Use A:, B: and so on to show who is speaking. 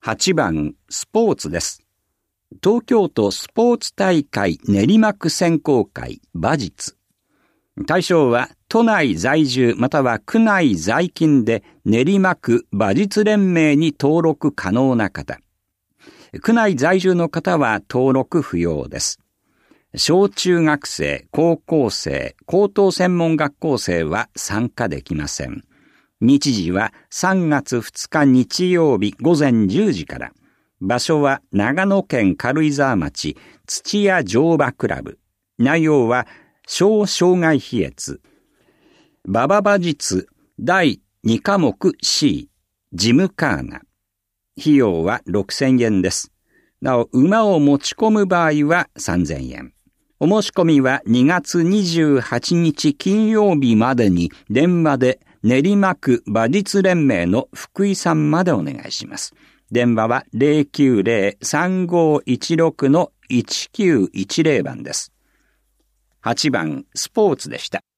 A: 8番スポーツです。東京都スポーツ大会練馬区選考会馬術。対象は都内在住または区内在勤で練馬区馬術連盟に登録可能な方。区内在住の方は登録不要です。小中学生、高校生、高等専門学校生は参加できません。日時は3月2日日曜日午前10時から。場所は長野県軽井沢町土屋乗馬クラブ。内容は小障害飛越、馬場馬術第2科目 C、ジムカーナ。費用は6000円です。なお、馬を持ち込む場合は3000円。お申し込みは2月28日金曜日までに電話で練馬区馬術連盟の福井さんまでお願いします。電話は 090-3516-1910 番です。8番スポーツでした。